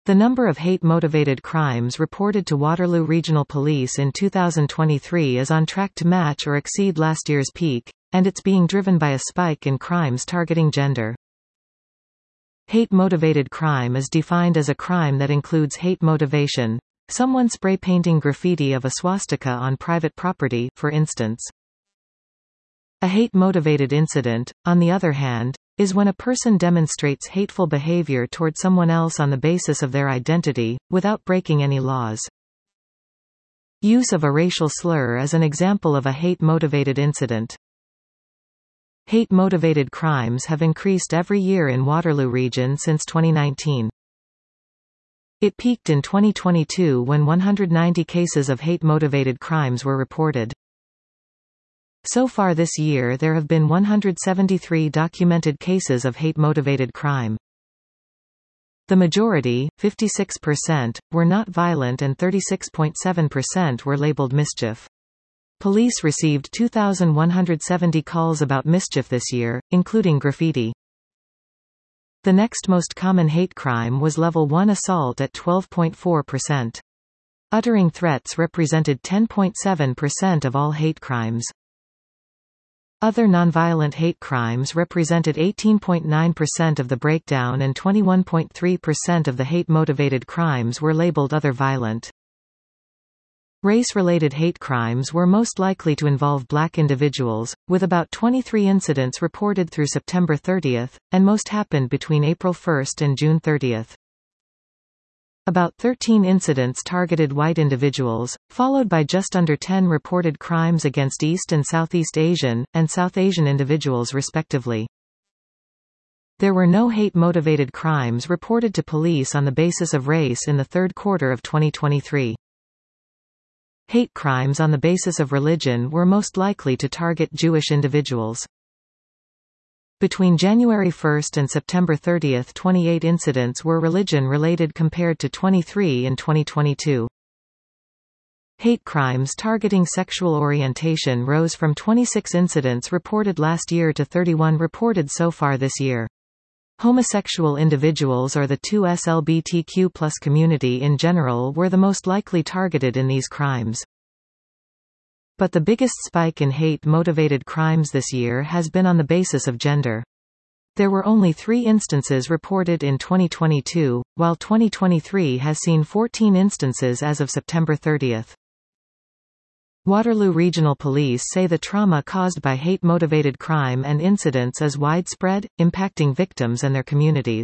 The number of hate-motivated crimes reported to Waterloo Regional Police in 2023 is on track to match or exceed last year's peak, and it's being driven by a spike in crimes targeting gender. Hate-motivated crime is defined as a crime that includes hate motivation, someone spray painting graffiti of a swastika on private property, for instance. A hate-motivated incident, on the other hand, is when a person demonstrates hateful behavior toward someone else on the basis of their identity, without breaking any laws. Use of a racial slur is an example of a hate-motivated incident. Hate-motivated crimes have increased every year in Waterloo region since 2019. It peaked in 2022 when 190 cases of hate-motivated crimes were reported. So far this year there have been 173 documented cases of hate-motivated crime. The majority, 56%, were not violent and 36.7% were labeled mischief. Police received 2,170 calls about mischief this year, including graffiti. The next most common hate crime was level 1 assault at 12.4%. Uttering threats represented 10.7% of all hate crimes. Other nonviolent hate crimes represented 18.9% of the breakdown and 21.3% of the hate-motivated crimes were labeled other violent. Race-related hate crimes were most likely to involve black individuals, with about 23 incidents reported through September 30, and most happened between April 1 and June 30. About 13 incidents targeted white individuals, followed by just under 10 reported crimes against East and Southeast Asian, and South Asian individuals respectively. There were no hate-motivated crimes reported to police on the basis of race in the third quarter of 2023. Hate crimes on the basis of religion were most likely to target Jewish individuals. Between January 1 and September 30, 28 incidents were religion-related compared to 23 in 2022. Hate crimes targeting sexual orientation rose from 26 incidents reported last year to 31 reported so far this year. Homosexual individuals or the 2SLBTQ+ community in general were the most likely targeted in these crimes. But the biggest spike in hate-motivated crimes this year has been on the basis of gender. There were only 3 instances reported in 2022, while 2023 has seen 14 instances as of September 30. Waterloo Regional Police say the trauma caused by hate-motivated crime and incidents is widespread, impacting victims and their communities.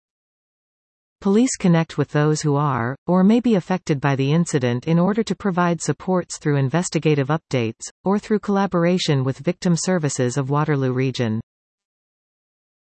Police connect with those who are, or may be affected by the incident in order to provide supports through investigative updates, or through collaboration with victim services of Waterloo Region.